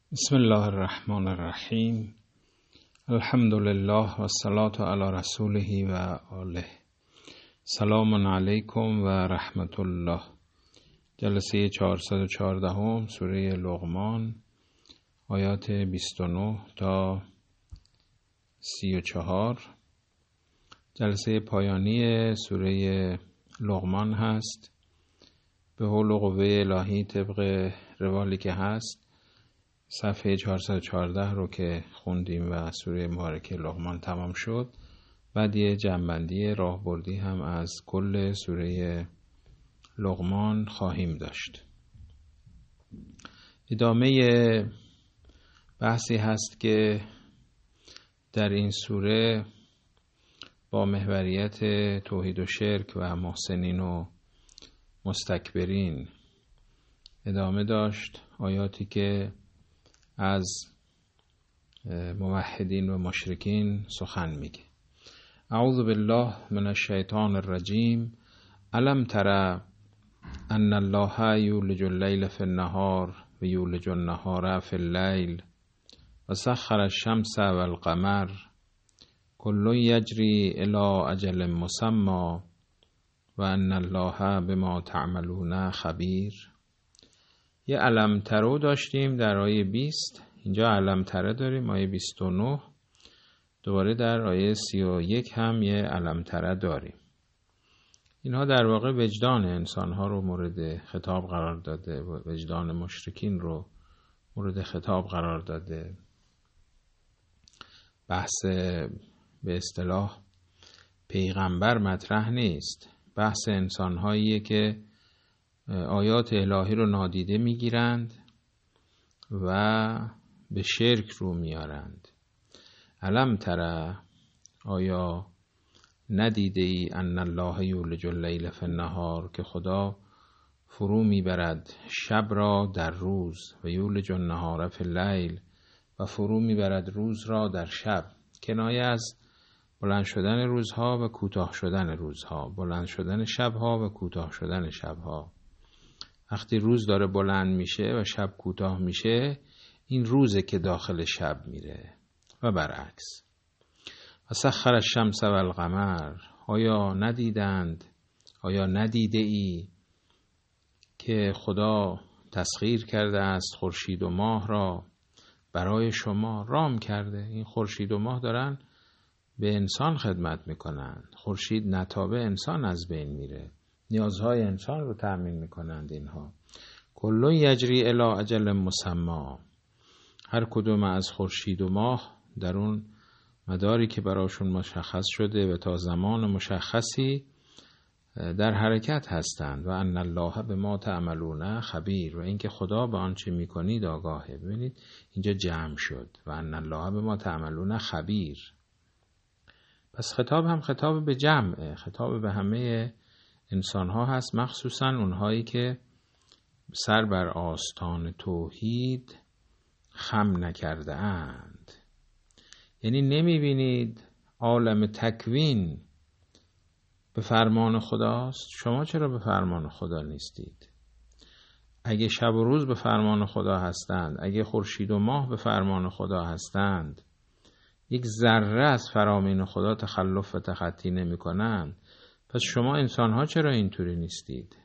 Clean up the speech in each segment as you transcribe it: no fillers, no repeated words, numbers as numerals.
بسم الله الرحمن الرحیم. الحمد لله و الصلاة علی رسوله و آله. سلام علیکم و رحمت الله. جلسه 414 سوره لقمان، آیات 29 تا 34. جلسه پایانی سوره لقمان هست. به حول و قوه الهی طبق روالی که هست صفحه 414 رو که خوندیم و سوره مبارکه لقمان تمام شد، بعد یه جمع‌بندی راهبردی هم از کل سوره لقمان خواهیم داشت. ادامه بحثی هست که در این سوره با محوریت توحید و شرک و محسنین و مستکبرین ادامه داشت. آیاتی که از موحدین و مشرکین سخن میگه. اعوذ بالله من الشیطان الرجیم. الم تر ان الله یولج اللیل فی النهار و یولج النهار فی اللیل و سخر الشمس والقمر کل یجری الی اجل مسمی و ان الله بما تعملون خبیر. یه علم ترو داشتیم در آیه 20، اینجا علم تره داریم آیه 29، دوباره در آیه 31 هم یه علم تره داریم. اینها در واقع وجدان انسانها رو مورد خطاب قرار داده و وجدان مشرکین رو مورد خطاب قرار داده. بحث به اصطلاح پیغمبر مطرح نیست، بحث انسانهاییه که آیات الهی رو نادیده میگیرند و به شرک رو میارند. الم تره، آیا ندیده ای ان الله یولج اللیل فی النهار، که خدا فرو میبرد شب را در روز، و یولج النهار فی اللیل، و فرو میبرد روز را در شب. کنایه از بلند شدن روزها و کوتاه شدن روزها، بلند شدن شبها و کوتاه شدن شبها. وقتی روز داره بلند میشه و شب کوتاه میشه، این روزه که داخل شب میره و برعکس. و سخر الشمس والقمر، آیا ندیدند، آیا ندیده ای که خدا تسخیر کرده است خورشید و ماه را برای شما، رام کرده. این خورشید و ماه دارن به انسان خدمت میکنن. خورشید نتابه انسان از بین میره، نیازهای انسان رو تأمین میکنند. اینها کل یجری الی اجل مسمی، هر کدوم از خورشید و ماه در اون مداری که براشون مشخص شده و تا زمان مشخصی در حرکت هستند. و ان الله بما تعملون خبیر، و اینکه خدا به آنچه میکنید آگاهه. ببینید اینجا جمع شد و ان الله بما تعملون خبیر. پس خطاب هم خطاب به جمعه، خطاب به همه انسان ها هست، مخصوصا اونهایی که سر بر آستان توحید خم نکرده اند. یعنی نمی بینید عالم تکوین به فرمان خداست؟ شما چرا به فرمان خدا نیستید؟ اگه شب و روز به فرمان خدا هستند، اگه خورشید و ماه به فرمان خدا هستند، یک ذره از فرامین خدا تخلف و تخطی نمی کنند، پس شما انسان ها چرا اینطوری نیستید؟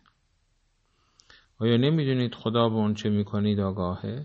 آیا نمیدونید خدا به اون چه میکنید آگاهه؟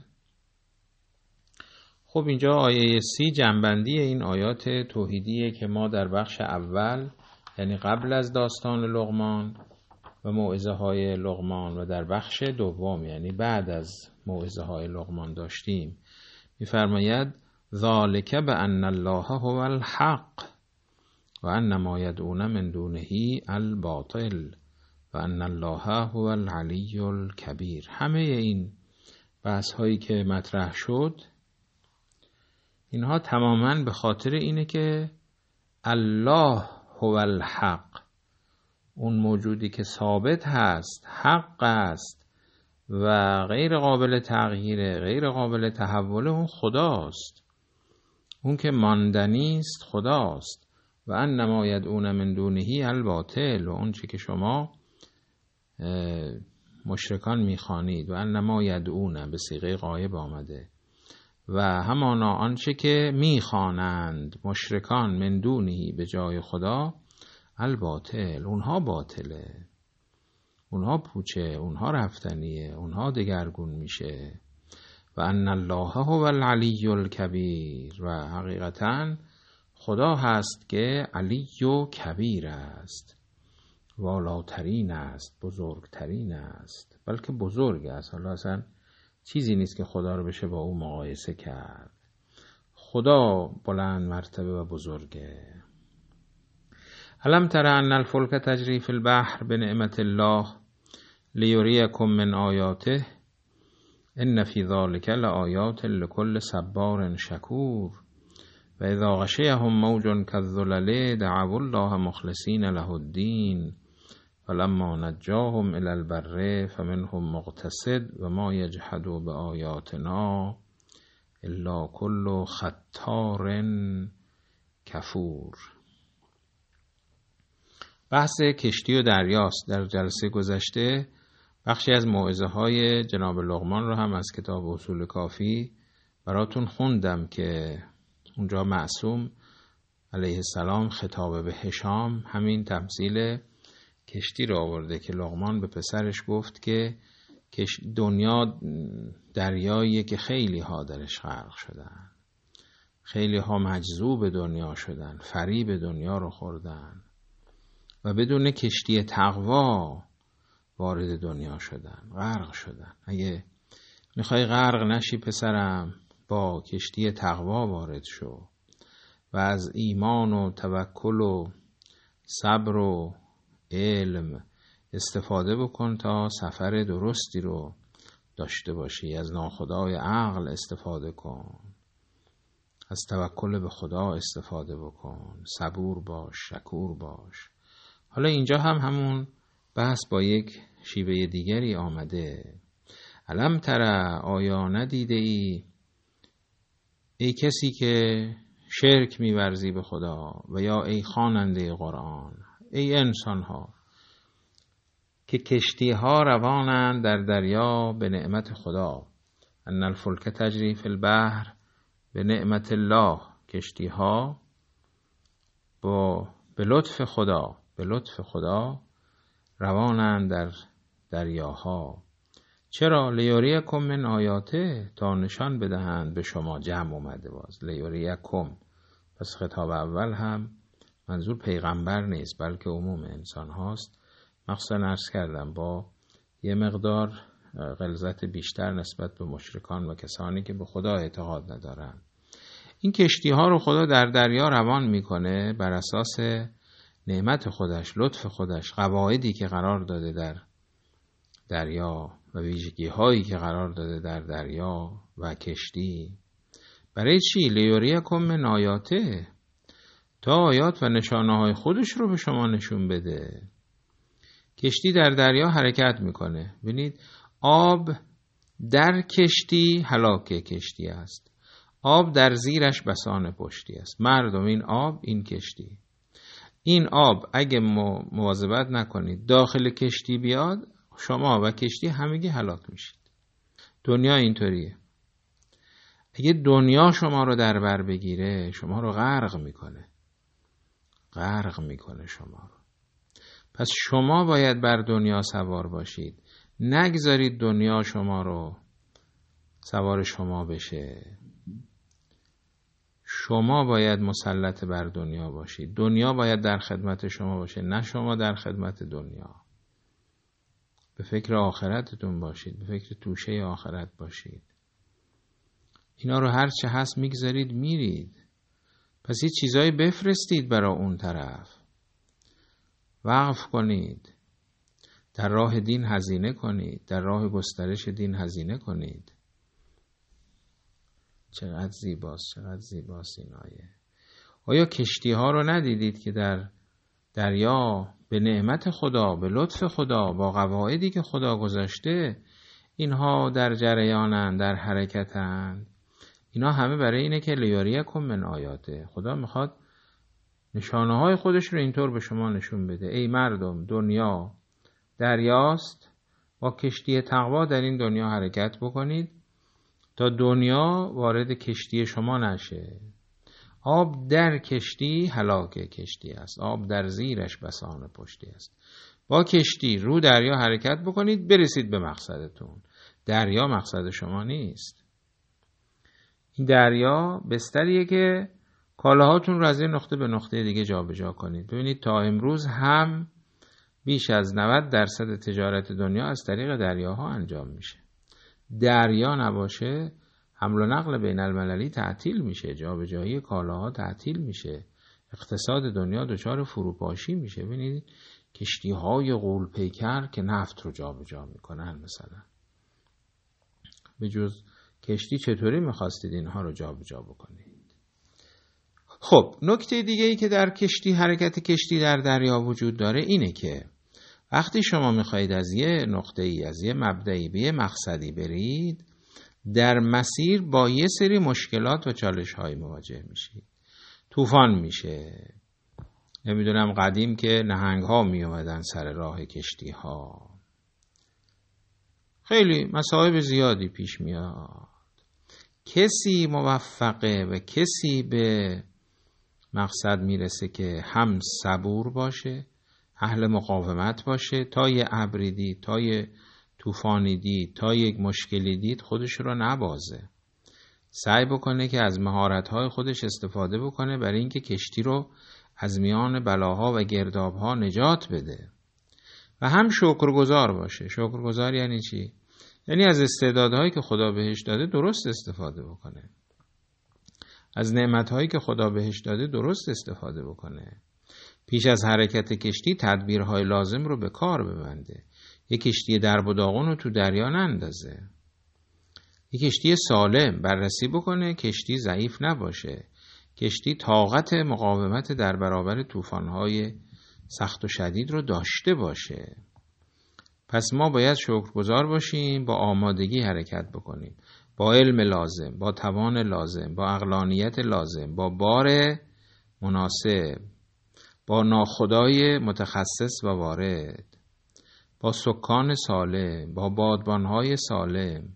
خب اینجا آیه 30 جنبندی این آیات توحیدیه که ما در بخش اول، یعنی قبل از داستان لقمان و موعظه های لقمان، و در بخش دوم یعنی بعد از موعظه های لقمان داشتیم. میفرماید ذالک بان الله هو الحق و ان ما یدعون من دونه الباطل و ان الله هو العلی الکبیر. همه این بحث هایی که مطرح شد، اینها تماما به خاطر اینه که الله هو الحق، اون موجودی که ثابت هست، حق است و غیر قابل تغییره، غیر قابل تحوله، اون خداست. اون که ماندنی است خداست. و ان ما یدعون من دونه الباطل، و اون چی که شما مشرکان میخوانید. و ان ما یدعون به صیغه غایب آمده. و همانا آنچه که میخوانند مشرکان من دونهی به جای خدا الباطل، اونها باطله، اونها پوچه، اونها رفتنیه، اونها دگرگون میشه. و ان الله هو العلی الکبیر، و حقیقتا خدا هست که علی و کبیر است، والاترین است، بزرگترین است، بلکه بزرگ است. حالا اصلا چیزی نیست که خدا رو بشه با او مقایسه کرد. خدا بلند مرتبه و بزرگه. الم تر ان الفلک تجری فی البحر بنعمت الله لیریکم من آیاته ان فی ذلک لآیات لکل صبار شکور و اذا غشیهم موج کالظلل دعوا الله مخلصین له الدین فلما نجاهم الی البر فمنهم مقتصد و ما یجحد بآیاتنا الا کل ختار کفور. بحث کشتی و دریاست. در جلسه گذشته بخشی از موعظه های جناب لقمان رو هم از کتاب اصول کافی براتون خوندم که اونجا معصوم علیه السلام خطاب به هشام همین تمثیل کشتی رو آورده که لقمان به پسرش گفت که دنیا دریاییه که خیلی ها درش غرق شدن، خیلی ها مجذوب دنیا شدن، فریب دنیا رو خوردن و بدون کشتی تقوا وارد دنیا شدن، غرق شدن. اگه میخوای غرق نشی پسرم، با کشتی تقوا وارد شو و از ایمان و توکل و صبر و علم استفاده بکن تا سفر درستی رو داشته باشی. از ناخدای عقل استفاده کن، از توکل به خدا استفاده بکن، صبور باش، شکور باش. حالا اینجا هم همون بحث با یک شیوه دیگری آمده. الم تر، آیا ندیده ای کسی که شرک می‌ورزی به خدا، و یا ای خواننده قرآن، ای انسان ها، که کشتی ها روانند در دریا به نعمت خدا. ان الفلک تجری فی البحر به نعمت الله، کشتی ها به لطف خدا روانند در دریاها. چرا؟ لیریکم من آیاته، تا نشان بدهند به شما. جمع اومده باز لیریکم، پس خطاب اول هم منظور پیغمبر نیست بلکه عموم انسان هاست. مخصوصا عرض کردم با یه مقدار غلظت بیشتر نسبت به مشرکان و کسانی که به خدا اعتقاد ندارن. این کشتی ها رو خدا در دریا روان میکنه بر اساس نعمت خودش، لطف خودش، قواعدی که قرار داده در دریا و ویژگی هایی که قرار داده در دریا و کشتی. برای چی؟ لیریکم من آیاته، تا آیات و نشانه های خودش رو به شما نشون بده. کشتی در دریا حرکت میکنه. ببینید آب در کشتی هلاک کشتی است، آب در زیرش بسان پشتی است. مردم، این آب، این کشتی، این آب اگه مواظبت نکنید داخل کشتی بیاد، شما و کشتی همگی هلاک میشید. دنیا اینطوریه. اگه دنیا شما رو در بر بگیره، شما رو غرق میکنه شما رو. پس شما باید بر دنیا سوار باشید، نگذارید دنیا شما رو سوار شما بشه. شما باید مسلط بر دنیا باشید، دنیا باید در خدمت شما باشه، نه شما در خدمت دنیا. به فکر آخرتتون باشید، به فکر توشه آخرت باشید. اینا رو هر چه هست میگذارید میرید. پس یه چیزایی بفرستید برای اون طرف، وقف کنید، در راه دین هزینه کنید، در راه گسترش دین هزینه کنید. چقدر زیباست این آیه. آیا کشتی ها رو ندیدید که در دریا به نعمت خدا، به لطف خدا، با قواعدی که خدا گذاشته اینها در جریانند، در حرکتند. اینا همه برای اینه که لیریکم من آیاته، خدا میخواد نشانه های خودش رو اینطور به شما نشون بده. ای مردم، دنیا دریاست، با کشتی تقوا در این دنیا حرکت بکنید تا دنیا وارد کشتی شما نشه. آب در کشتی هلاک کشتی است، آب در زیرش بسان پشتی است. با کشتی رو دریا حرکت بکنید برسید به مقصدتون. دریا مقصد شما نیست. این دریا بستریه که کالاهاتون رو از این نقطه به نقطه دیگه جابجا کنید. ببینید تا امروز هم بیش از 90% تجارت دنیا از طریق دریاها انجام میشه. دریا نباشه حمل و نقل بین المللی تعطیل میشه، جابجایی کالاها تعطیل میشه، اقتصاد دنیا دچار فروپاشی میشه. ببینید کشتی‌های غول پیکر که نفت رو جابجا میکنن مثلا، به جز کشتی چطوری میخواستید اینها رو جابجا بکنید؟ خب نکته دیگه ای که در کشتی، حرکت کشتی در دریا وجود داره اینه که وقتی شما میخواهید از یه نقطه‌ای، از یه مبدئی به یه مقصدی برید، در مسیر با یه سری مشکلات و چالش‌های مواجه میشید. طوفان میشه، نمیدونم قدیم که نهنگ‌ها میومدن سر راه کشتی‌ها، خیلی مصائب زیادی پیش میاد. کسی موفقه و کسی به مقصد میرسه که هم صبور باشه، اهل مقاومت باشه، تا یه ابری دید، تا یه طوفانی دید، تا یک مشکلی دید خودش رو نبازه، سعی بکنه که از مهارت‌های خودش استفاده بکنه برای اینکه کشتی رو از میان بلاها و گردابها نجات بده. و هم شکرگزار باشه. شکرگزار یعنی چی؟ یعنی از استعدادهایی که خدا بهش داده درست استفاده بکنه، از نعمتهایی که خدا بهش داده درست استفاده بکنه، پیش از حرکت کشتی تدبیرهای لازم رو به کار ببنده، یک کشتی درب و داغون رو تو دریا نندازه، یک کشتی سالم بررسی بکنه، کشتی ضعیف نباشه، کشتی طاقت مقاومت در برابر طوفان‌های سخت و شدید رو داشته باشه. پس ما باید شکرگزار باشیم، با آمادگی حرکت بکنیم، با علم لازم، با توان لازم، با عقلانیت لازم، با بار مناسب، با ناخدای متخصص و وارد، با سکان سالم، با بادبانهای سالم،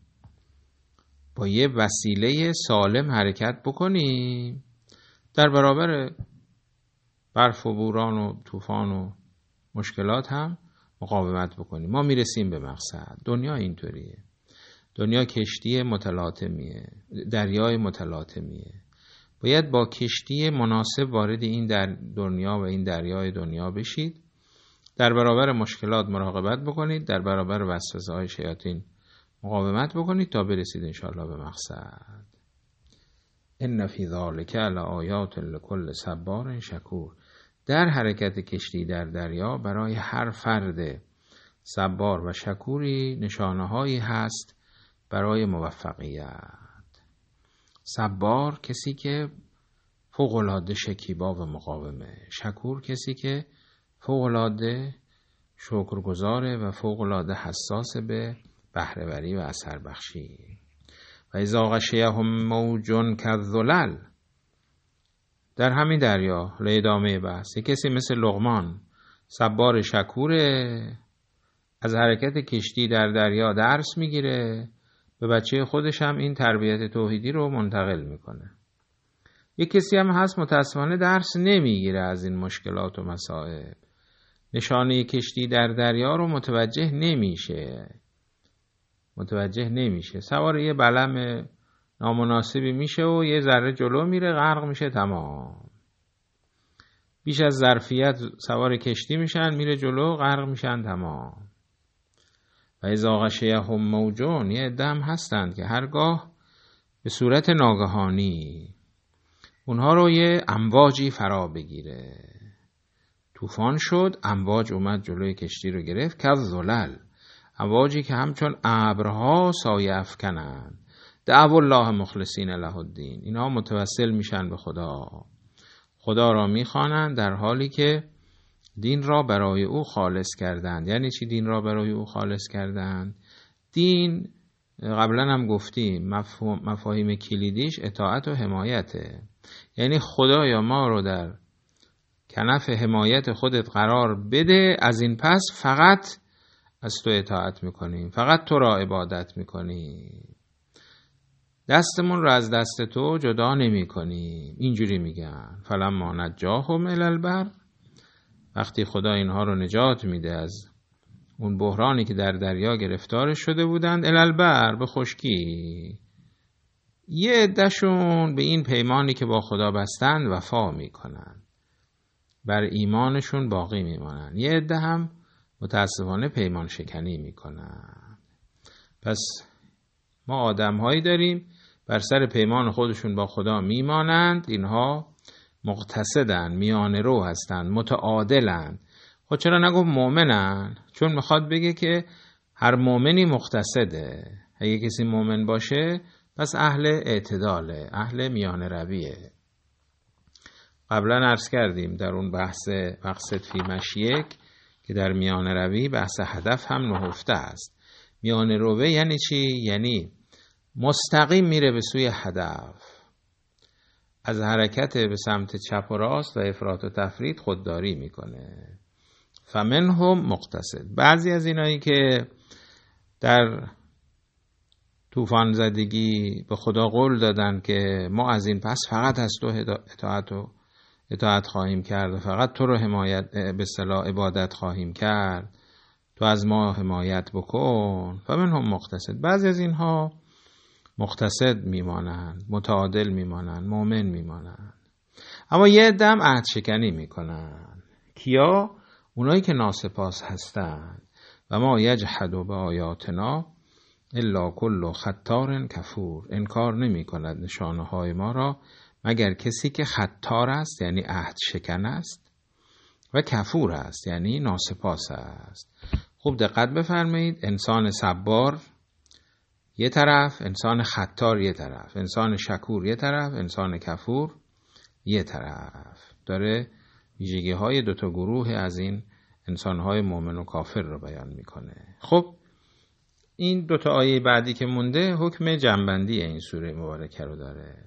با یه وسیله سالم حرکت بکنیم، در برابر برف و بوران و طوفان و مشکلات هم مقاومت بکنیم. ما میرسیم به مقصد. دنیا اینطوریه. دنیا کشتی متلاطمیه، دریای متلاطمیه. باید با کشتی مناسب وارد این در دنیا و این دریای دنیا بشید. در برابر مشکلات مراقبت بکنید، در برابر وسوسه‌های شیاطین مقاومت بکنید تا برسید انشاءالله به مقصد. ان فی ذلک لآیات لکل صبار شکور. در حرکت کشتی در دریا برای هر فرد صبار و شکوری نشانه‌هایی هست برای موفقیت. صبار کسی که فوق‌العاده شکیبا و مقاومه. شکور کسی که فوق‌العاده شکرگزاره و فوق‌العاده حساس به بهره‌وری و اثر بخشی. و اذا غشیهم موج کالظلل. در همین دریا ادامه بحث کسی مثل لقمان صبار شکوره، از حرکت کشتی در دریا درس میگیره، به بچه خودش هم این تربیت توحیدی رو منتقل میکنه. یک کسی هم هست متاسفانه درس نمیگیره از این مشکلات و مصائب، نشانه کشتی در دریا رو متوجه نمیشه، سوار یه بلم نامناسبی میشه و یه ذره جلو میره غرق میشه، تمام. بیش از ظرفیت سوار کشتی میشن، میره جلو غرق میشن، تمام. و اذا غشیهم موجون، یه عده هم هستند که هرگاه به صورت ناگهانی اونها رو یه امواجی فرا بگیره، طوفان شد، امواج اومد جلوی کشتی رو گرفت، کالظلل، امواجی که همچون ابرها سایه افکنند، دعوا الله مخلصین له الدین، اینها متوسل میشن به خدا را میخوانند در حالی که دین را برای او خالص کردند. یعنی چی دین را برای او خالص کردند؟ دین قبلا هم گفتیم مفاهیم کلیدیش اطاعت و حمایته. یعنی خدایا ما رو در کنف حمایت خودت قرار بده، از این پس فقط از تو اطاعت میکنیم، فقط تو را عبادت میکنیم. دستمون رو از دست تو جدا نمی کنیم. اینجوری میگن فلما نجاهم الی البر، وقتی خدا اینها رو نجات میده از اون بحرانی که در دریا گرفتار شده بودند، الی البر، به خشکی، یه عده‌شون به این پیمانی که با خدا بستند وفا میکنن، بر ایمانشون باقی میمانن. یه عده هم متاسفانه پیمان شکنی میکنن. پس ما آدم‌هایی داریم بر سر پیمان خودشون با خدا میمانند، اینها مقتصدن، میانه رو هستند، متعادلند. خب چرا نگفت مؤمنن؟ چون میخواد بگه که هر مؤمنی مقتصده. اگه کسی مؤمن باشه پس اهل اعتداله، اهل میانه رویه. قبلا عرض کردیم در اون بحث مقصد فی مشیک که در میانه روی بحث هدف هم نهفته است. میانه روی یعنی چی؟ یعنی مستقیم میره به سوی هدف، از حرکت به سمت چپ و راست و افراط و تفرید خودداری میکنه. فمنهم مقتصد. بعضی از اینایی که در طوفان زدگی به خدا قول دادن که ما از این پس فقط از تو اطاعت خواهیم کرد و فقط تو رو حمایت به اصطلاح عبادت خواهیم کرد، تو از ما حمایت بکن. فمنهم مقتصد. بعضی از اینها مقتصد میمانند، متعادل میمانند، مؤمن میمانند. اما یه عده هم عهد شکنی میکنن. کیا؟ اونایی که ناسپاس هستند. و ما یجحد بآیاتنا الا کل ختار کفور. انکار نمی کند نشانه های ما را مگر کسی که ختار است، یعنی عهد شکن است، و کفور است، یعنی ناسپاس است. خوب دقت بفرمایید، انسان صبار یه طرف، انسان ختار یه طرف، انسان شکور یه طرف، انسان کفور یه طرف. داره ویژگی های دوتا گروه از این انسان های مؤمن و کافر رو بیان میکنه. خب این دوتا آیه بعدی که مونده حکم جنبندی این سوره مبارکه رو داره.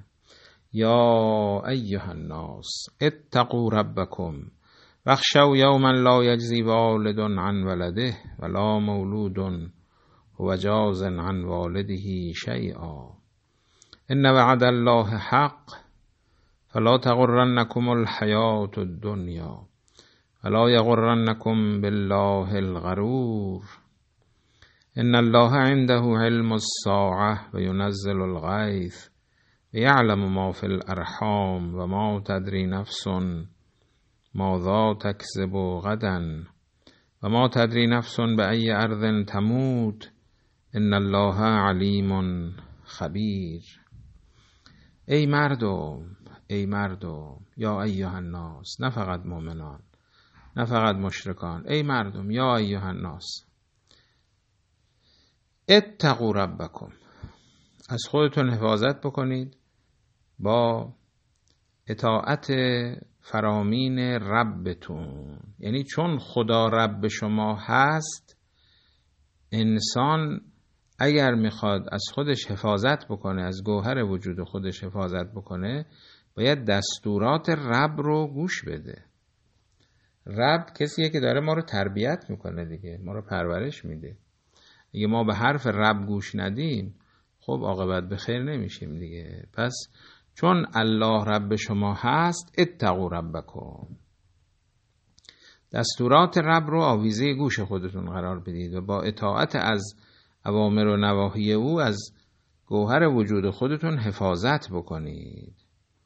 یا ایها الناس اتقوا ربکم واخشوا یوما لا یجزی والد عن ولده ولا مولود هو جاز عن والده شیئا ان وعد الله حق فلا تغرنکم الحیات الدنیا ولا یغرنکم بالله الغرور ان الله عنده علم الساعة و ینزل الغیث و یعلم ما فی الارحام و ما تدری نفس ماذا تکسب غدا و ما تدری نفس بأی ارض تموت ان الله علیم خبیر. ای مردم، یا ایها الناس، نه فقط مؤمنان، نه فقط مشرکان، ای مردم، یا ایها الناس، اتقوا ربکم، از خودتون حفاظت بکنید با اطاعت فرامین ربتون. یعنی چون خدا رب شما هست، انسان اگر میخواد از خودش حفاظت بکنه، از گوهر وجود خودش حفاظت بکنه، باید دستورات رب رو گوش بده. رب کسیه که داره ما رو تربیت میکنه دیگه، ما رو پرورش میده. اگه ما به حرف رب گوش ندیم، خب عاقبت به خیر نمیشیم دیگه. پس چون الله رب شما هست، اتقوا ربکم، دستورات رب رو آویزه گوش خودتون قرار بدید و با اطاعت از اوامر و نواهی او از گوهر وجود خودتون حفاظت بکنید.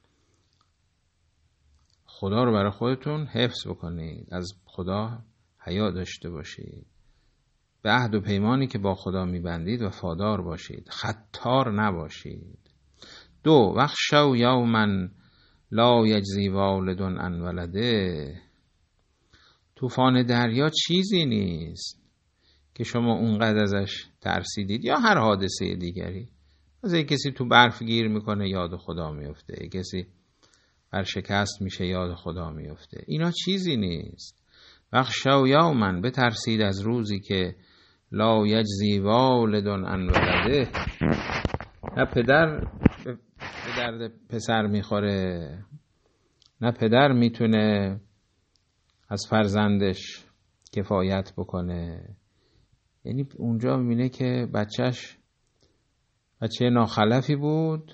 خدا رو برای خودتون حفظ بکنید، از خدا حیا داشته باشید، به عهد و پیمانی که با خدا میبندید وفادار باشید، ختار نباشید. 2 واخشوا یوما لا یجزی والد عن ولده. طوفان دریا چیزی نیست که شما اونقدر ازش ترسیدید، یا هر حادثه دیگری. از کسی تو برف گیر میکنه یاد خدا میفته، کسی برشکست میشه یاد خدا میفته. اینا چیزی نیست. واخشوا یوما، بترسید از روزی که لا یجزی والد عن ولده، نه پدر به درد پسر میخوره، نه پدر میتونه از فرزندش کفایت بکنه. یعنی اونجا میبینه که بچهش بچه ناخلفی بود،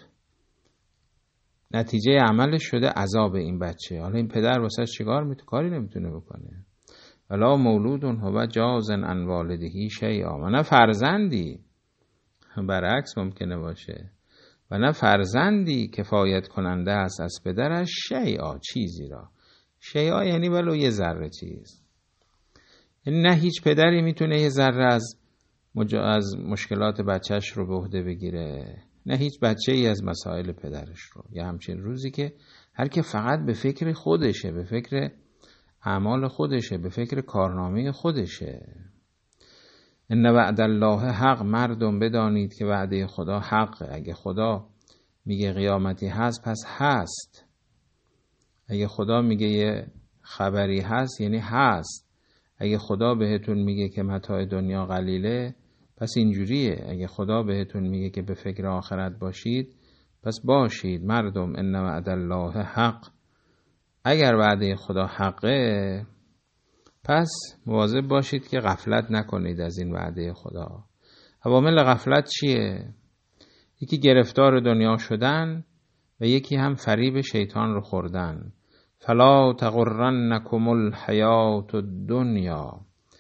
نتیجه عملش شده عذاب این بچه. حالا این پدر واسه چیکار کاری نمیتونه بکنه. ولا مولود هو جاز عن والده شیئا، و نه فرزندی، برعکس ممکنه باشه، و نه فرزندی کفایت کننده است از پدرش شیئا، چیزی را. شیئا یعنی ولو یه ذره چیز. یعنی نه هیچ پدری میتونه یه ذره از مشکلات بچهش رو به عهده بگیره، نه هیچ بچه ای از مسائل پدرش رو. یه همچین روزی که هر که فقط به فکر خودشه، به فکر اعمال خودشه، به فکر کارنامه خودشه. ان وعد الله حق، مردم بدانید که وعده خدا حق. اگه خدا میگه قیامتی هست پس هست، اگه خدا میگه یه خبری هست یعنی هست، اگه خدا بهتون میگه که متاع دنیا قلیله پس اینجوریه، اگه خدا بهتون میگه که به فکر آخرت باشید پس باشید. مردم ان وعد الله حق، اگر وعده خدا حقه پس مواظب باشید که غفلت نکنید از این وعده خدا. عوامل غفلت چیه؟ یکی گرفتار دنیا شدن و یکی هم فریب شیطان رو خوردن. فلا تغرنکم الحیات الدنیا،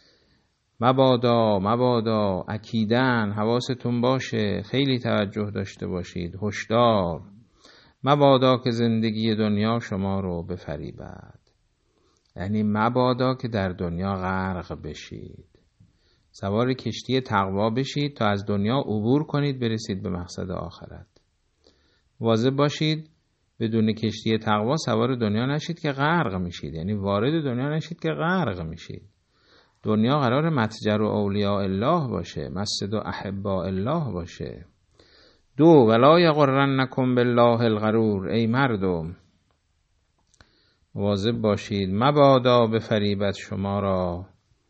مبادا اکیدن، حواستون باشه، خیلی توجه داشته باشید، هشدار، مبادا که زندگی دنیا شما رو بفریبد. یعنی مبادا که در دنیا غرق بشید، سوار کشتی تقوا بشید تا از دنیا عبور کنید برسید به مقصد آخرت. مواظب باشید بدون کشتی تقوا سوار دنیا نشید که غرق میشید، یعنی وارد دنیا نشید که غرق میشید. دنیا قرار متجر و اولیاء الله باشه، مسجد و احباء الله باشه. دو، ولا یغرنکم بالله الغرور، ای مردم مواظب باشید مبادا بفریبد شما را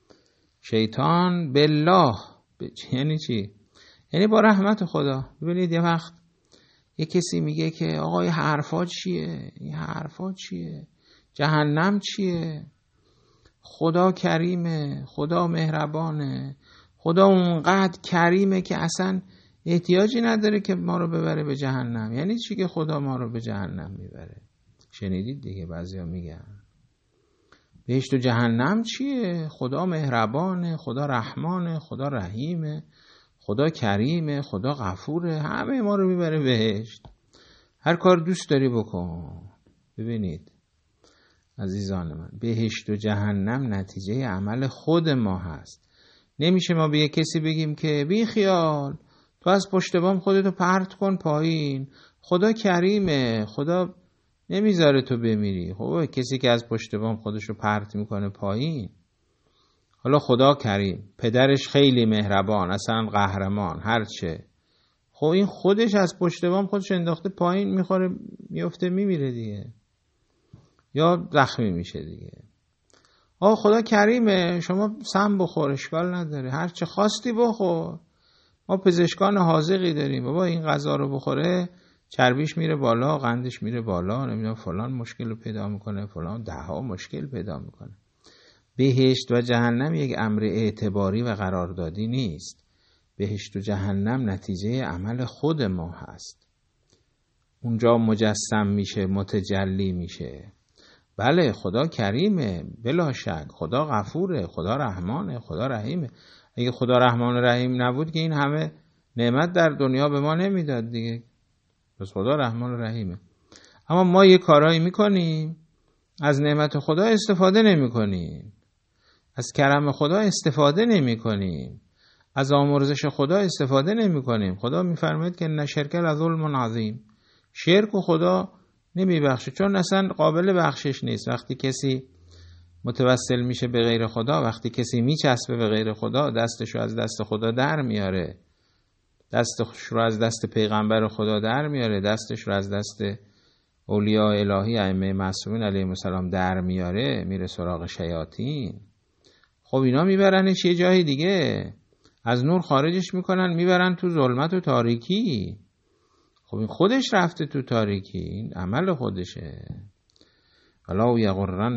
شیطان بالله. یعنی چی؟ یعنی با رحمت خدا. ببینید یه وقت یه کسی میگه که آقا این حرفا چیه؟ این حرفا چیه؟ جهنم چیه؟ خدا کریمه، خدا مهربانه، خدا اونقدر کریمه که اصلا احتیاجی نداره که ما رو ببره به جهنم. یعنی چی که خدا ما رو به جهنم میبره؟ شنیدید دیگه، بعضیا میگن بهشت و جهنم چیه؟ خدا مهربانه، خدا رحمانه، خدا رحیمه، خدا کریمه، خدا غفوره، همه ما رو میبره بهشت. هر کار دوست داری بکن. ببینید عزیزان من، بهشت و جهنم نتیجه عمل خود ما هست. نمیشه ما به یک کسی بگیم که بی خیال تو از پشت بام خودتو پرت کن پایین، خدا کریمه، خدا نمیذاره تو بمیری. خب کسی که از پشت بام خودشو پرت میکنه پایین، حالا خدا کریم، پدرش خیلی مهربان، اصلا قهرمان، هرچه، خب این خودش از پشت بام خودش انداخته پایین، میخوره میفته میمیره دیگه، یا زخمی میشه دیگه. خدا کریمه، شما سم بخور اشکال نداره، هر چه خواستی بخور، ما پزشکان حاذقی داریم، بابا این غذا رو بخوره چربیش میره بالا، قندش میره بالا، نمیدونم فلان مشکل رو پیدا میکنه، فلان دهها مشکل پیدا میکنه. بهشت و جهنم یک امر اعتباری و قراردادی نیست. بهشت و جهنم نتیجه عمل خود ما هست. اونجا مجسم میشه، متجلی میشه. بله خدا کریمه بلا شک، خدا غفوره، خدا رحمانه، خدا رحیمه. اگه خدا رحمان و رحیم نبود که این همه نعمت در دنیا به ما نمیداد دیگه. پس خدا رحمان و رحیمه. اما ما یه کارایی میکنیم، از نعمت خدا استفاده نمیکنیم، از کرم خدا استفاده نمیکنیم، از آمرزش خدا استفاده نمیکنیم. خدا میفرماید که ان شرک لظلم عظیم، شرک و خدا نمیبخشه، چون اصلا قابل بخشش نیست. وقتی کسی متوسل میشه به غیر خدا، وقتی کسی میچسبه به غیر خدا، دستشو از دست خدا در میاره، دستش رو از دست پیغمبر خدا در میاره، دستش رو از دست اولیاء الهی ائمه معصومین علیهم السلام در میاره، میره سراغ شیاطین. خب اینا میبرنش یه جای دیگه، از نور خارجش میکنن، میبرن تو ظلمت و تاریکی. خب این خودش رفته تو تاریکی، این عمل خودشه. ولا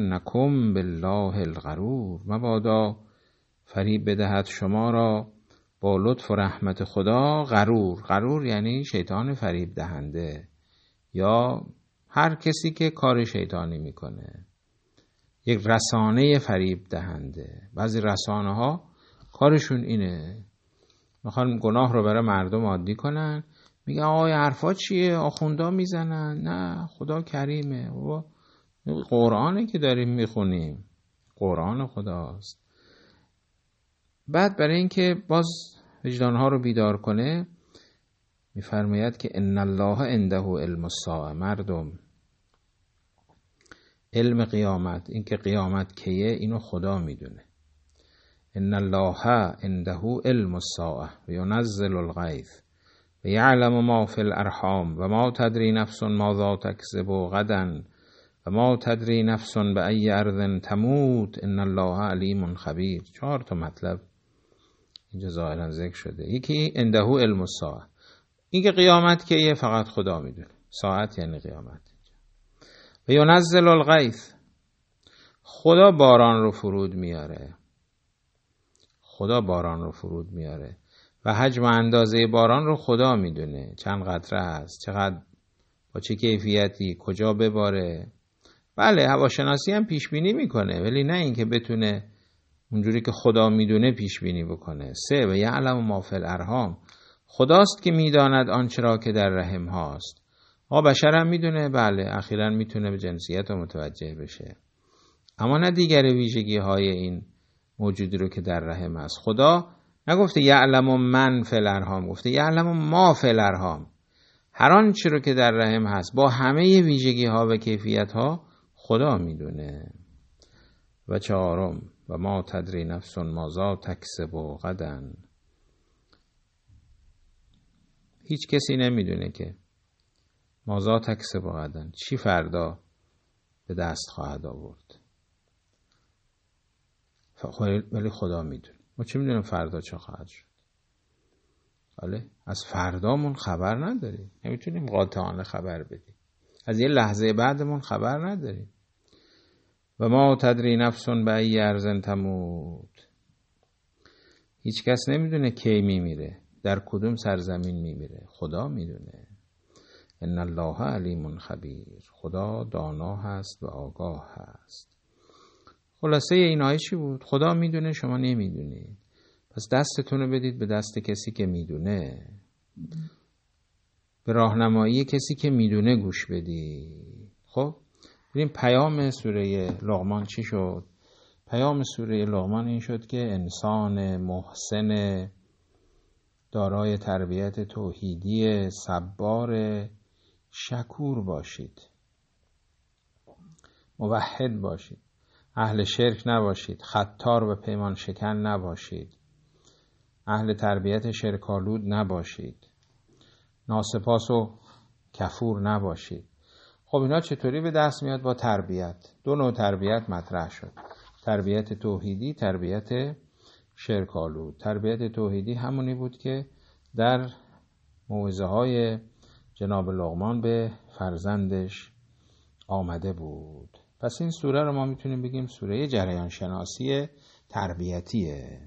یغرنکم بالله الغرور، مبادا فریب بدهد شما را با لطف و رحمت خدا غرور یعنی شیطان فریب دهنده یا هر کسی که کار شیطانی میکنه، یک رسانه فریب دهنده. بعضی رسانه ها کارشون اینه، میخوان گناه رو برای مردم عادی کنن، میگن آقای حرفا چیه، آخوندا میزنن. نه، خدا کریمه، قرآنه که داریم میخونیم، قرآن خداست. بعد برای اینکه باز وجدانها رو بیدار کنه میفرماید که ان الله عنده علم الساعه. مردم، علم قیامت، این که قیامت کیه، اینو خدا میدونه. ان الله عنده علم الساعه و ینزل الغیث و یعلم ما فی الارحام و ما تدری نفس ماذا تکسب غدا و ما تدری نفس بأی ارض تموت ان الله علیم خبیر. 4 تا مطلب اینجا ظاهرا ذکر شده. یکی عنده علم الساعه، این که قیامت کیه فقط خدا میدونه. ساعت یعنی قیامت. و ینزل الغیث، خدا باران رو فرود میاره. خدا باران رو فرود میاره و حجم و اندازه باران رو خدا میدونه، چند قطره هست، چقدر، با چه کیفیتی، کجا بباره. بله، هواشناسی هم پیش بینی میکنه، ولی نه اینکه بتونه اونجوری که خدا میدونه پیش بینی بکنه. 3 و یعلم ما فی الارحام، خداست که میداند آنچه را که در رحم هاست. بشر هم میدونه، بله، اخیراً میتونه به جنسیت رو متوجه بشه، اما نه دیگر ویژگی های این موجودی رو که در رحم هست. خدا نگفته یعلم من فی الارحام، گفته یعلم ما فی الارحام. هر آنچه رو که در رحم هست با همه ویژگی ها و کیفیت ها خدا میدونه. و 4 و ما تدری نفس ماذا تکسب غدا، هیچ کسی نمیدونه که ماذا تکسب غدا، چی فردا به دست خواهد آورد، ولی خدا میدونه. ما چه میدونیم فردا چه خواهد شد؟ بله، از فردامون خبر نداریم، نمیتونیم قاطعانه خبر بدیم. از یه لحظه بعدمون خبر نداریم. و ما تدری نفس بأی ارض تموت، هیچ کس نمیدونه کی میمیره، در کدوم سرزمین میمیره، خدا میدونه. ان الله علیم خبیر، خدا دانا هست و آگاه هست. خلاصه این آیه چی بود؟ خدا میدونه، شما نمیدونید، پس دستتون رو بدید به دست کسی که میدونه، به راهنمایی کسی که میدونه گوش بدید. خب ببین پیام سوره لقمان چی شد؟ پیام سوره لقمان این شد که انسان محسن دارای تربیت توحیدی صبار شکور باشید، موحد باشید، اهل شرک نباشید، خطار و پیمان شکن نباشید، اهل تربیت شرک‌آلود نباشید، ناسپاس و کفور نباشید. خب اینا چطوری به دست میاد؟ با تربیت. 2 نوع تربیت مطرح شد، تربیت توحیدی، تربیت شرک‌آلود. تربیت توحیدی همونی بود که در موعظه های جناب لقمان به فرزندش آمده بود. پس این سوره رو ما میتونیم بگیم سوره جریان شناسی تربیتیه.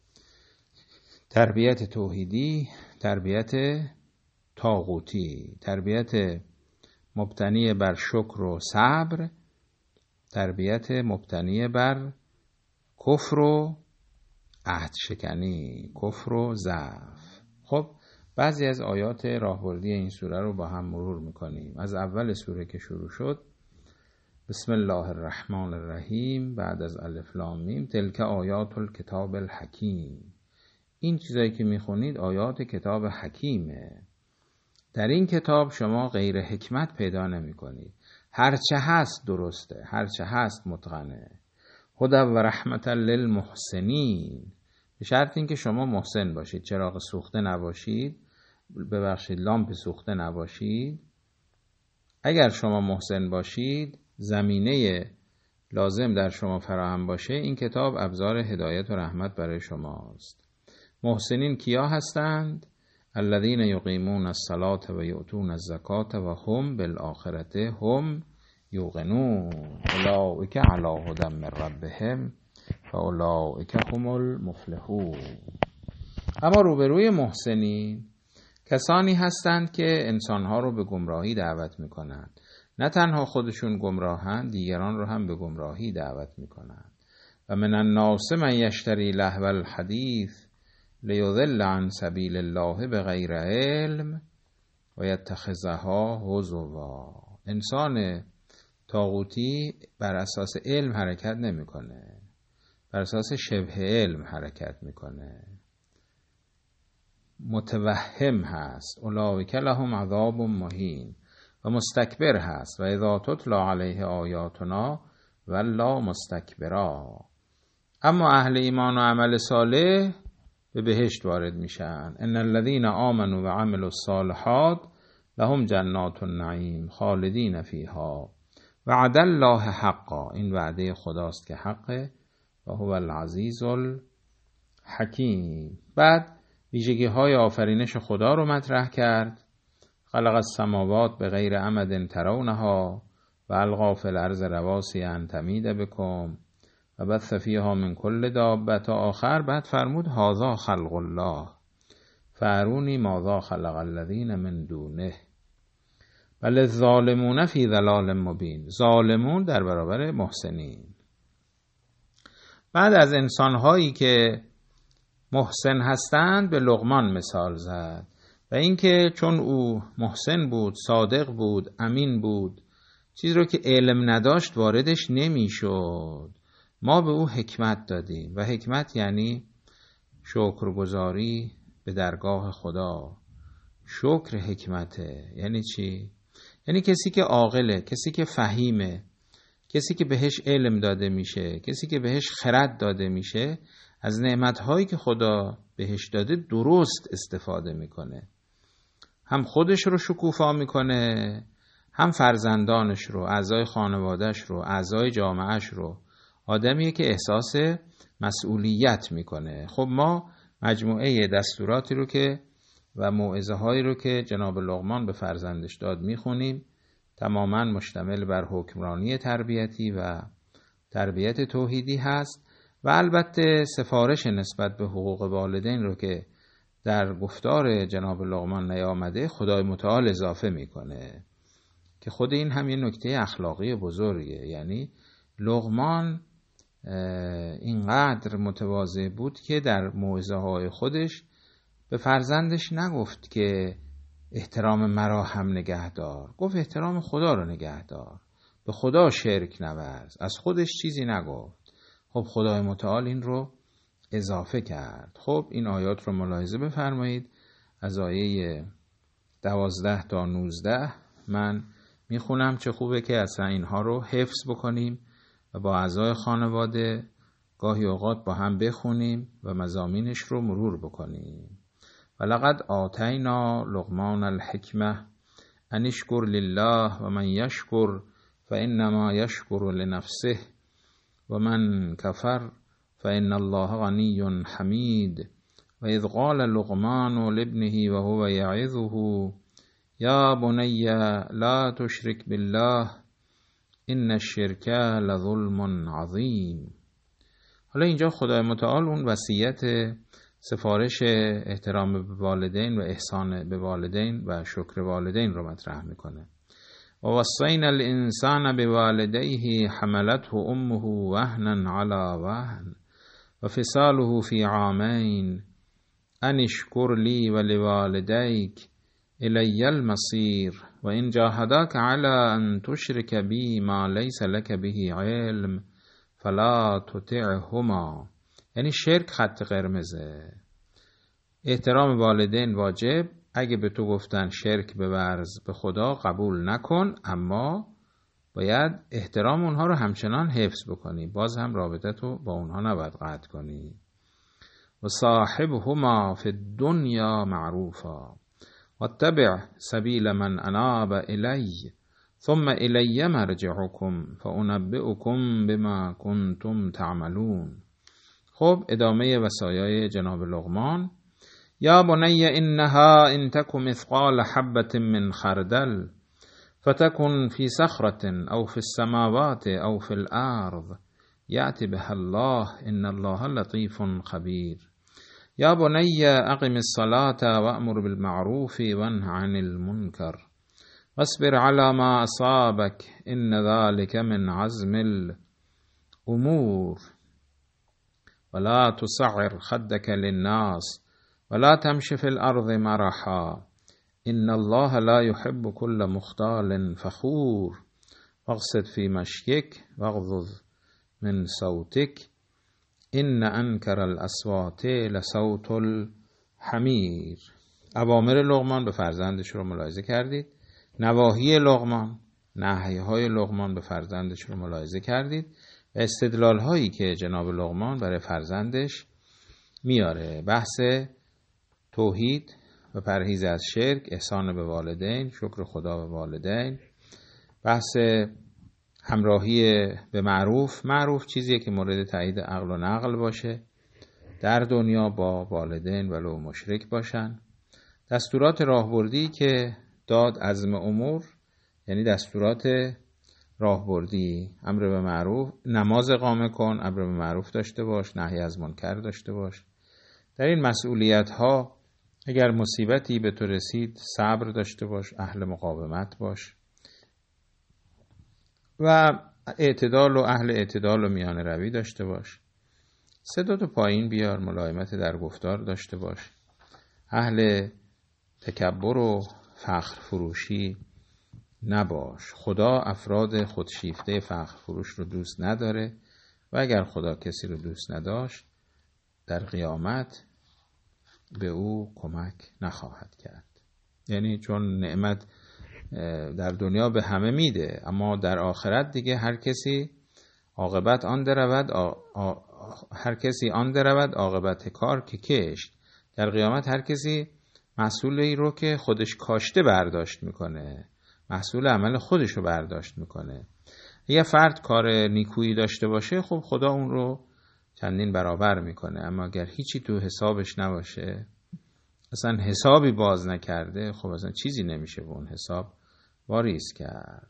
تربیت توحیدی، تربیت طاغوتی، تربیت مبتنی بر شکر و صبر، تربیت مبتنی بر کفر و عهد شکنی، کفر و ضعف. خب بعضی از آیات راهبردی این سوره رو با هم مرور میکنیم. از اول سوره که شروع شد، بسم الله الرحمن الرحیم، بعد از الف لام میم، تلک آیات الکتاب الحکیم. این چیزایی که میخونید آیات کتاب حکیمه. در این کتاب شما غیر حکمت پیدا نمی کنید. هرچه هست درسته، هرچه هست متقنه. هدی و رحمت للمحسنین، به شرط اینکه شما محسن باشید، چراغ سوخته نباشید، ببخشید لامپ سوخته نباشید. اگر شما محسن باشید، زمینه لازم در شما فراهم باشه، این کتاب ابزار هدایت و رحمت برای شماست. محسنین کیا هستند؟ الذین یقیمون الصلاة و یؤتون الزکاة و هم بالآخرة هم یوقنون اولئک علی هدی من ربهم فاولئک هم المفلحون. اما روبروی محسنین کسانی هستند که انسانها رو به گمراهی دعوت میکنند. نه تنها خودشون گمراهند، دیگران رو هم به گمراهی دعوت میکنند. و من الناس من یشتری لهو الحدیث لیضل عن سبیل الله بغیر علم و یتخذها هزوا. انسان طاغوتی بر اساس علم حرکت نمیکنه، بر اساس شبه علم حرکت میکنه، متوهم هست. اولئک لهم عذاب مهین و مستکبر هست. و اذا تتلی علیه آیاتنا ولا مستکبرا. اما اهل ایمان و عمل صالح به بهشت وارد میشن. ان الذين آمنوا و عملوا الصالحات لهم جنات النعیم خالدین فیها وعد الله حقا. این وعده خداست که حقه و هو العزیز الحکیم. بعد ویژگی های آفرینش خدا رو مطرح کرد. خلق السماوات بغیر عمد ترونها و القی فی الارض رواسی ان تمید بکم و بث فیها من کل دابه تا آخر. بعد فرمود هذا خلق الله فارونی ماذا خلق الذین من دونه بل الظالمون فی ضلال مبین. ظالمون در برابر محسنین. بعد از انسانهایی که محسن هستند به لقمان مثال زد و اینکه چون او محسن بود، صادق بود، امین بود، چیزی رو که علم نداشت واردش نمیشد. ما به او حکمت دادیم و حکمت یعنی شکرگزاری به درگاه خدا. شکر حکمته. یعنی چی؟ یعنی کسی که عاقله، کسی که فهیمه، کسی که بهش علم داده میشه، کسی که بهش خرد داده میشه، از نعمتهایی که خدا بهش داده درست استفاده میکنه. هم خودش رو شکوفا میکنه، هم فرزندانش رو، اعضای خانوادهش رو، اعضای جامعهش رو. آدمیه که احساس مسئولیت میکنه. خب ما مجموعه دستوراتی رو که و موعظه هایی رو که جناب لقمان به فرزندش داد میخونیم. تماما مشتمل بر حکمرانی تربیتی و تربیت توحیدی هست و البته سفارش نسبت به حقوق والدین رو که در گفتار جناب لقمان نیامده خدای متعال اضافه میکنه که خود این هم یه نکته اخلاقی بزرگه. یعنی لقمان اینقدر متواضع بود که در موعظه های خودش به فرزندش نگفت که احترام مرا هم نگهدار، گفت احترام خدا رو نگهدار، به خدا شرک نورز. از خودش چیزی نگفت. خب خدای متعال این رو اضافه کرد. خب این آیات رو ملاحظه بفرمایید. از آیه 12 تا 19 من میخونم. چه خوبه که اصلا اینها رو حفظ بکنیم و با اعضای خانواده گاهی اوقات با هم بخونیم و مضامینش رو مرور بکنیم. ولقد آتینا لقمان الحکمه ان اشکر لله و من یشکر فانما یشکر لنفسه و من کفر فان الله غنی حمید. و اذ قال لقمان لابنه و هو یعظه یا بنی لا تشرک بالله ان الشرک لظلم عظیم. حالا اینجا خدای متعال اون وصیت سفارش احترام به والدین و احسان به والدین و شکر والدین رو مطرح میکنه. و وصینا الانسان بوالدیه حملته امه وهنا علی وهن و فصاله فی عامین ان اشکر لی و لوالدیک الی المصیر و ان جاهداک علی ان تشرک بی ما لیس لک به علم فلا تطعهما. یعنی شرک خط قرمزه. احترام والدین واجب. اگه به تو گفتن شرک بورز به خدا قبول نکن، اما باید احترام اونها رو همچنان حفظ بکنی. باز هم رابطه تو با اونها نباید قطع کنی. و صاحبهما فی الدنیا معروفا واتبع سبیل من اناب الی ثم الی مرجعکم فانبئکم بما کنتم تعملون. خب ادامه وصایای جناب لقمان. یا بنی انها ان تک مثقال حبة من خردل فتكن في صخرة او في السماوات او في الارض یأتی بها الله ان الله لطیف خبیر. یا بنی اقم الصلاة وأمر بالمعروف وانه عن المنکر واصبر على ما أصابك إن ذلك من عزم الأمور ولا تصعر خدك للناس ولا تمش في الأرض مرحا إن الله لا يحب كل مختال فخور واقصد في مشيك واغضض من صوتك إن أنكر الأصوات لصوت الحمیر. اوامر لقمان به فرزندش رو ملاحظه کردید. نواهی لقمان، نهی‌های لقمان به فرزندش رو ملاحظه کردید و استدلال هایی که جناب لقمان برای فرزندش میاره. بحث توحید و پرهیز از شرک، احسان به والدین، شکر خدا به والدین، بحث همراهی به معروف چیزیه که مورد تایید عقل و نقل باشه، در دنیا با والدین ولو مشرک باشن. دستورات راهبردی که داد عزم امور، یعنی دستورات راهبردی، امر به معروف، نماز اقامه کن، امر به معروف داشته باش، نهی از منکر داشته باش. در این مسئولیت ها اگر مصیبتی به تو رسید صبر داشته باش، اهل مقاومت باش و اعتدال و اهل اعتدال و میانه روی داشته باش. صدا تو پایین بیار، ملایمت در گفتار داشته باش. اهل تکبر و فخر فروشی نباش. خدا افراد خودشیفته فخر فروش رو دوست نداره و اگر خدا کسی رو دوست نداشت در قیامت به او کمک نخواهد کرد. یعنی چون نعمت در دنیا به همه میده، اما در آخرت دیگه هر کسی آن درود عاقبت کار که کشت. در قیامت هر کسی محصولی رو که خودش کاشته برداشت میکنه، محصول عمل خودش رو برداشت میکنه. یه فرد کار نیکویی داشته باشه، خب خدا اون رو چندین برابر میکنه، اما اگر هیچی تو حسابش نباشه، اصلا حسابی باز نکرده، خب اصلا چیزی نمیشه به اون حساب واریز کرد.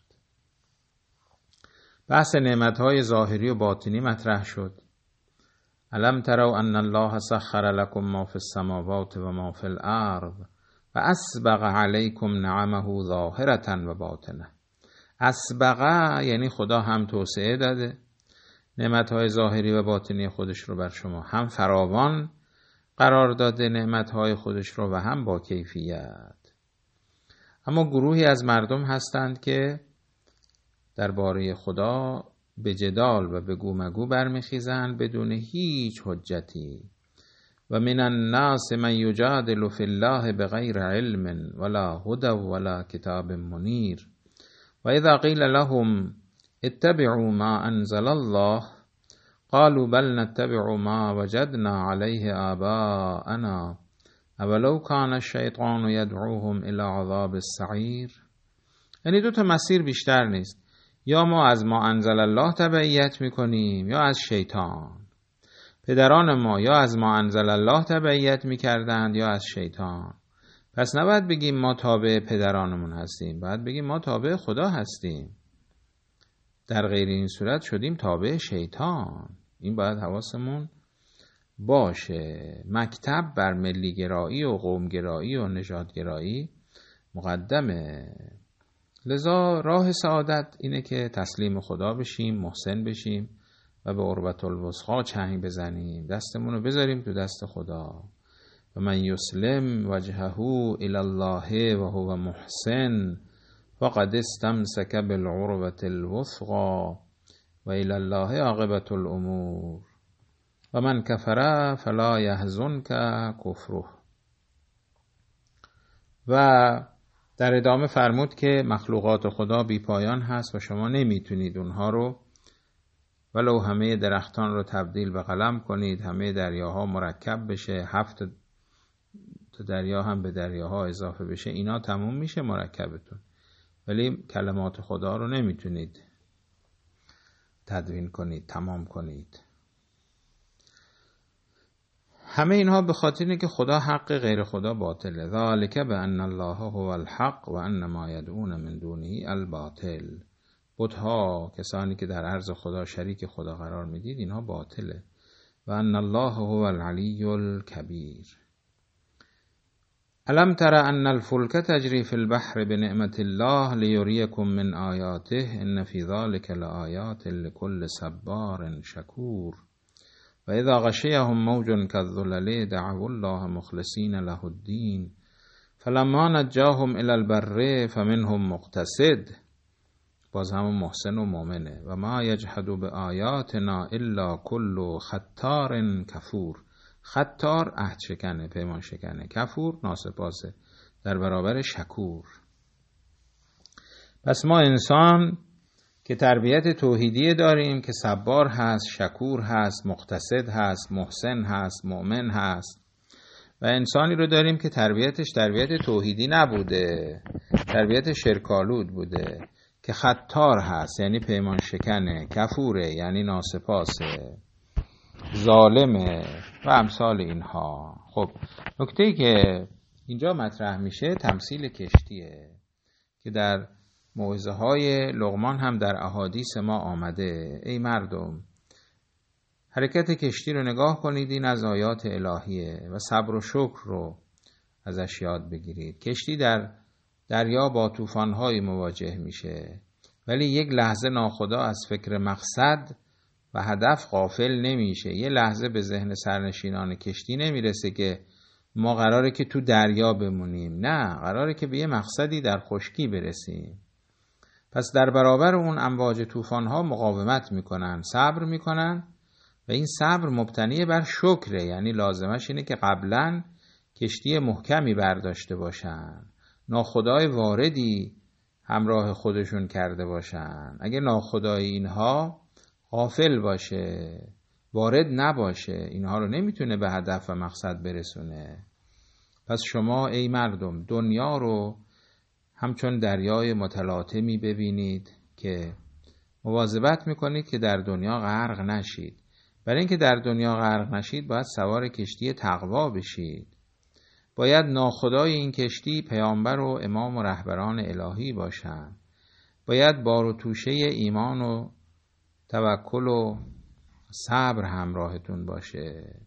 بحث نعمتهای ظاهری و باطنی مطرح شد. الم تروا ان الله سخر لكم ما في السماوات و ما في الارض و اسبغ علیکم نعمه ظاهرة و باطنه. اسبغ یعنی خدا هم توسعه داده نعمتهای ظاهری و باطنی خودش رو بر شما، هم فراوان قرار داده نعمتهای خودش رو و هم با کیفیت. اما گروهی از مردم هستند که درباره خدا به جدال و به گومگو برمیخیزند بدون هیچ حجتی. و من الناس من یجادل فی الله بغیر علم ولا هدى ولا کتاب منیر و اذا قیل لهم اتبعوا ما انزل الله قالوا بل نتبع ما وجدنا علیه آباءنا اولو کان الشیطان یدعوهم الی عذاب السعیر. یعنی دو تا مسیر بیشتر نیست، یا ما از ما انزل الله تبعیت میکنیم یا از شیطان. پدران ما یا از ما انزل الله تبعیت میکردند یا از شیطان. پس نباید بگیم ما تابع پدرانمون هستیم، باید بگیم ما تابع خدا هستیم. در غیر این صورت شدیم تابع شیطان. این باید حواسمون باشه. مکتب بر ملیگرایی و قومگرایی و نژادگرایی مقدمه. لذا راه سعادت اینه که تسلیم خدا بشیم، محسن بشیم و به عروة الوثقی چنگ بزنیم، دستمون رو بذاریم تو دست خدا. و من یسلم وجهه الی الله و هو محسن فقد استمسک بالعروة الوثقی و الی الله عاقبة الامور و من کفر فلا یحزنک کفره. و در ادامه فرمود که مخلوقات خدا بی پایان هست و شما نمیتونید اونها رو ولو همه درختان رو تبدیل به قلم کنید، همه دریاها مرکب بشه، 7 دریا هم به دریاها اضافه بشه، اینا تموم میشه مرکبتون، ولی کلمات خدا رو نمیتونید تدوین کنید، تمام کنید. همه اینها به خاطر اینه که خدا حق، غیر خدا باطله. ذالک بان الله هو الحق و ان ما یدعون من دونه الباطل. بت‌ها، کسانی که در عرض خدا شریک خدا قرار میدید، اینها باطله و ان الله هو العلی الکبیر. الم تر ان الفلک تجری فی البحر بنعمت الله لیریکم من آیاته ان فی ذلک لآیات لکل صبار شکور. و اذا غشیهم موج کالظلل دعوا الله مخلصین له الدین فلما نجاهم الی البر فمنهم مقتصد، باز همون محسن و مؤمنه. و ما یجحد بآیاتنا الا کل ختار کفور. ختار عهد شکنه، پیمان شکنه. کفور ناسپاسه در برابر شکور. پس ما انسان که تربیت توحیدی داریم که صبار هست، شکور هست، مقتصد هست، محسن هست، مؤمن هست، و انسانی رو داریم که تربیتش تربیت توحیدی نبوده، تربیت شرکالود بوده، که ختار هست یعنی پیمان شکنه، کفوره یعنی ناسپاسه، ظالمه و امثال اینها. خب نکته‌ای که اینجا مطرح میشه تمثیل کشتیه که در موعظه های لقمان هم در احادیث ما آمده. ای مردم حرکت کشتی رو نگاه کنید، این از آیات الهیه و صبر و شکر رو ازش یاد بگیرید. کشتی در دریا با طوفان‌های مواجه میشه، ولی یک لحظه ناخدا از فکر مقصد و هدف غافل نمیشه. یه لحظه به ذهن سرنشینان کشتی نمیرسه که ما قراره که تو دریا بمونیم، نه، قراره که به یه مقصدی در خشکی برسیم. پس در برابر اون امواج طوفان‌ها مقاومت میکنن، صبر میکنن، و این صبر مبتنی بر شکره، یعنی لازمش اینه که قبلا کشتی محکمی برداشته باشن، ناخدای واردی همراه خودشون کرده باشن. اگه ناخدای اینها غافل باشه، وارد نباشه، اینها رو نمیتونه به هدف و مقصد برسونه. پس شما ای مردم دنیا رو همچون دریای متلاطمی ببینید که مواظبت میکنید که در دنیا غرق نشید. برای اینکه در دنیا غرق نشید باید سوار کشتی تقوا بشید. باید ناخدای این کشتی پیامبر و امام و رهبران الهی باشن. باید بار و توشه ایمان و توکل و صبر همراهتون باشه.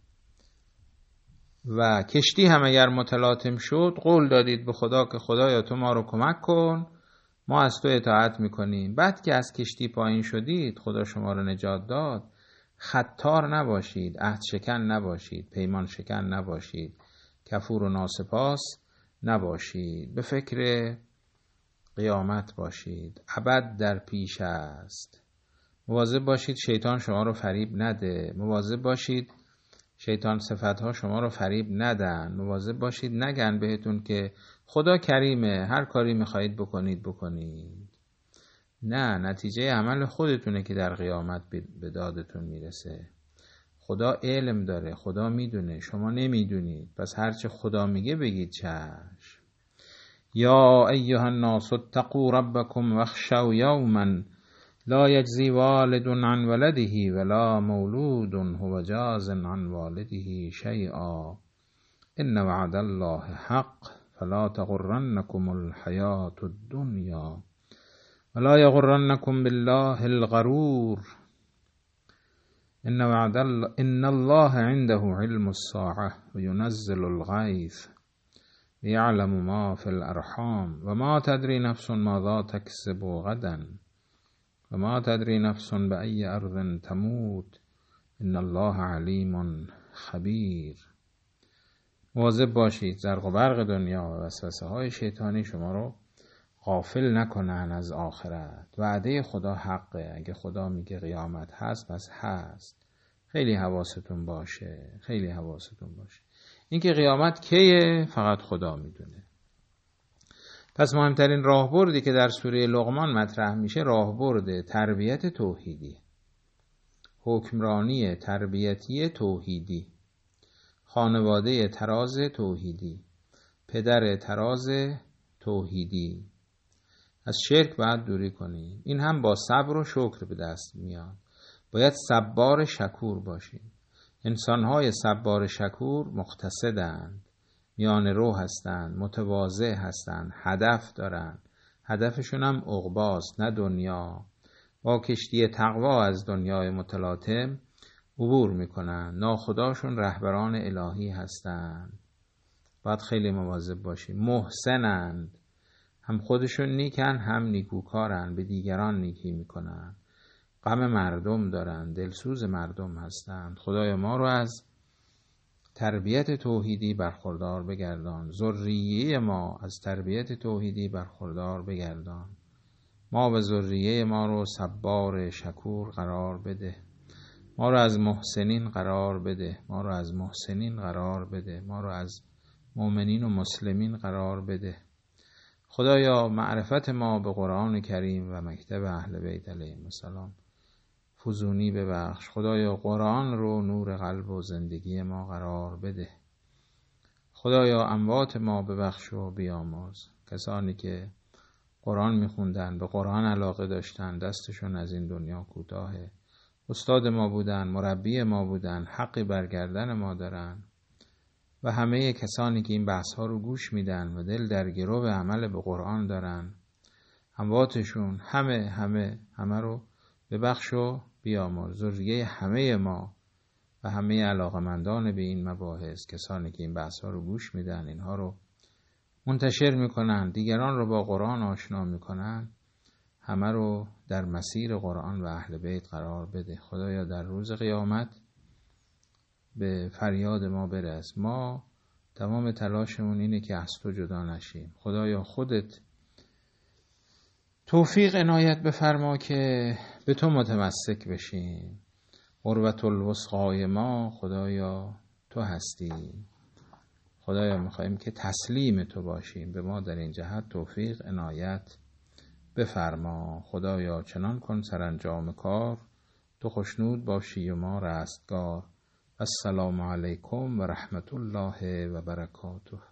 و کشتی هم اگر متلاطم شد قول دادید به خدا که خدایا تو ما رو کمک کن، ما از تو اطاعت میکنیم. بعد که از کشتی پایین شدید خدا شما رو نجات داد، ختار نباشید، عهد شکن نباشید، پیمان شکن نباشید، کفور و ناسپاس نباشید، به فکر قیامت باشید. ابد در پیش است. مواظب باشید شیطان شما رو فریب نده. مواظب باشید شیطان صفتها شما رو فریب ندن. مواظب باشید نگن بهتون که خدا کریمه، هر کاری میخواهید بکنید. نه، نتیجه عمل خودتونه که در قیامت به دادتون میرسه. خدا علم داره، خدا میدونه، شما نمیدونید. پس هرچه خدا میگه بگید چشم. یا ایها الناس اتقوا ربکم واخشوا یوما لا یجزی والد عن ولده ولا مولود هو جاز عن والده شیئا ان وعد الله حق فلا تغرنکم الحیاة الدنیا ولا یغرنکم بالله الغرور ان الله عنده علم الساعة وینزل الغیث لیعلم ما فی الارحام وما تدری نفس ماذا تکسب غدا وما تدری نفس بأي أرض تموت ان الله علیم خبیر. مواظب باشید زرق و برق دنیا و وسوسه های شیطانی شما رو غافل نکنن از آخرت. وعده خدا حقه. اگه خدا میگه قیامت هست پس هست. خیلی حواستون باشه، خیلی حواستون باشه. اینکه قیامت کیه فقط خدا میدونه. پس مهمترین راهبردی که در سوره لقمان مطرح میشه راهبرد تربیت توحیدی، حکمرانی تربیتی توحیدی، خانواده تراز توحیدی، پدر تراز توحیدی. از شرک باید دوری کنیم. این هم با صبر و شکر به دست میاد. باید صبار شکور باشیم. انسانهای صبار شکور مقتصدند، میان رو هستند، متواضع هستند، هدف دارند. هدفشون هم عقباست نه دنیا. با کشتی تقوا از دنیای متلاطم عبور میکنن. ناخداشون رهبران الهی هستند، باید خیلی مواظب باشیم. محسنند، هم خودشون نیکن هم نیکوکارن، به دیگران نیکی میکنن، غم مردم دارن، دلسوز مردم هستند. خدایا ما رو از تربیت توحیدی برخوردار بگردان، ذریه ما از تربیت توحیدی برخوردار بگردان. ما و ذریه ما رو صبار شکور قرار بده، ما رو از محسنین قرار بده، ما رو از محسنین قرار بده، ما رو از مؤمنین و مسلمین قرار بده. خدایا معرفت ما به قرآن کریم و مکتب اهل بیت علیهم السلام فزونی ببخش. خدایا قرآن رو نور قلب و زندگی ما قرار بده. خدایا اموات ما ببخش و بیامرز. کسانی که قرآن میخوندن، به قرآن علاقه داشتن، دستشون از این دنیا کوتاهه. استاد ما بودن، مربی ما بودن، حقی برگردن ما دارن. و همه کسانی که این بحث ها رو گوش میدن و دل در گرو به عمل به قرآن دارن، امواتشون همه رو ببخش و بیامرز. ذریه همه ما و همه علاقمندان به این مباحث، کسانی که این بحث ها رو گوش میدن، اینها رو منتشر میکنن، دیگران رو با قرآن آشنا میکنن، همه رو در مسیر قرآن و اهل بیت قرار بده. خدایا در روز قیامت به فریاد ما برس. ما تمام تلاشمون اینه که از تو جدا نشیم. خدایا خودت توفیق عنایت بفرما که به تو متمسک بشیم. قربت الوثقای ما خدایا تو هستی. خدایا میخواییم که تسلیم تو باشیم، به ما در این جهت توفیق عنایت بفرما. خدایا چنان کن سرانجام کار، تو خوشنود باشی و ما رستگار. السلام علیکم و رحمت الله و برکاته.